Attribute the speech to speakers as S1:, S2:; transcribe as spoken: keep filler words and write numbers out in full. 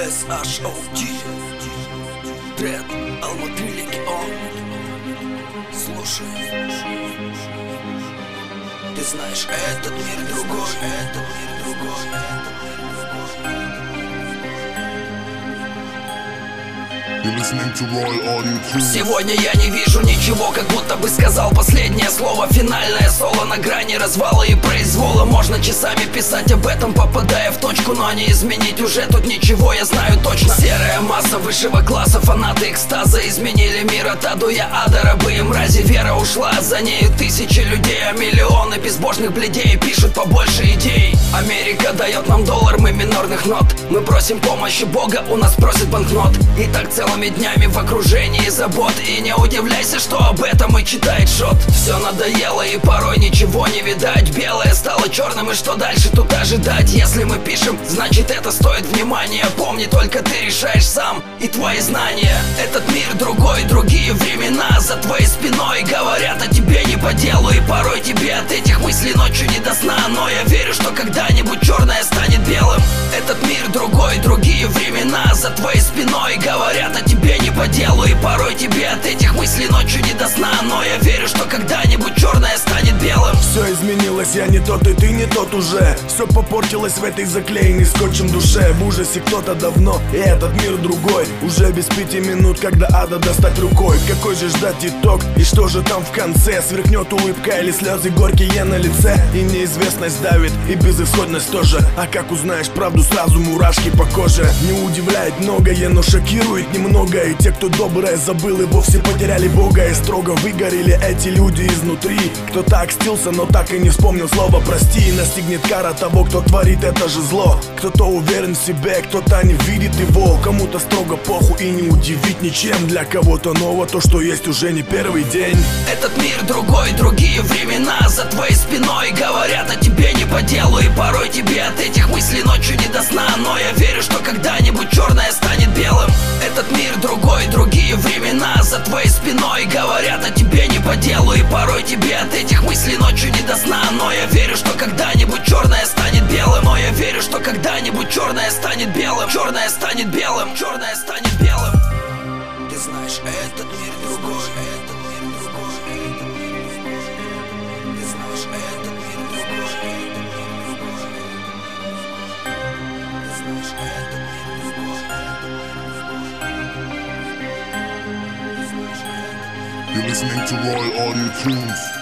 S1: эс эйч о ди Тред, Алматы Легион. Слушай, ты знаешь, этот мир другой, этот мир другой, этот мир другой. Сегодня я не вижу ничего, как будто бы сказал последнее слово. Финальное соло на грани развала и произвола. Можно часами писать об этом, попадая в точку, но не изменить уже тут ничего, я знаю точно. Серая масса высшего класса, фанаты экстаза изменили мир от аду, я ада, рабы и мрази. Вера ушла, за нею тысячи людей, а миллионы безбожных бледей пишут побольше идей. Америка дает нам доллар, мы минорных нот. Мы просим помощи Бога, у нас просит банкнот. И так целыми днями в окружении забот. И не удивляйся, что об этом и читает шот. Все надоело и порой ничего не видать. Белое стало черным, и что дальше тут ожидать? Если мы пишем, значит это стоит внимания. Помни, только ты решаешь сам и твои знания. Этот мир другой, другие времена. За твоей спиной говорят о тебе не по делу. И порой тебе от этих мыслей ночью не до сна. Но я верю, что когда-нибудь черное станет белым. Этот мир другой, другие времена. За твоей спиной говорят о тебе не по делу. И порой тебе от этих мыслей ночью не до сна. Но я верю, что когда-нибудь черное станет белым.
S2: Все изменилось, я не тот и ты не тот уже. Все попортилось в этой заклеенной скотчем душе. В ужасе кто-то давно, и этот мир другой. Уже без пяти минут, когда ада достать рукой. Какой же ждать итог, и что же там в конце? Сверкнет улыбка или слезы горькие на лице? И неизвестность давит, и безысходность тоже. А как узнаешь правду, сразу мурашки по коже. Не удивляет многое, но шокирует немного. И те, кто доброе забыл, и вовсе потеряли Бога. И строго выгорели эти люди изнутри. Кто-то окстился, но так и не вспомнил слово прости. И настигнет кара того, кто творит это же зло. Кто-то уверен в себе, кто-то не видит его. Кому-то строго похуй и не удивить ничем. Для кого-то ново то, что есть уже не первый день.
S1: Этот мир другой, другие времена. За твоей спиной говорят о тебе не по делу. И порой тебе от этих мыслей ночью не до сна. Но я верю, что когда-нибудь черное станет белым. Этот мир другой, другие времена. За твоей спиной говорят о тебе не по делу. И порой тебе от этих мыслей ночью не до сна. Но я верю, что когда-нибудь черное станет белым. Но я верю, что когда-нибудь черное станет белым. Черное станет белым, черное станет белым. Ты знаешь, этот мир другой, этот мир другой, этот мир другой. Ты знаешь, этот мир другой, этот мир другой. Ты знаешь, этот мир другой, этот мир другой.
S3: You're listening to Roy Audio Tunes.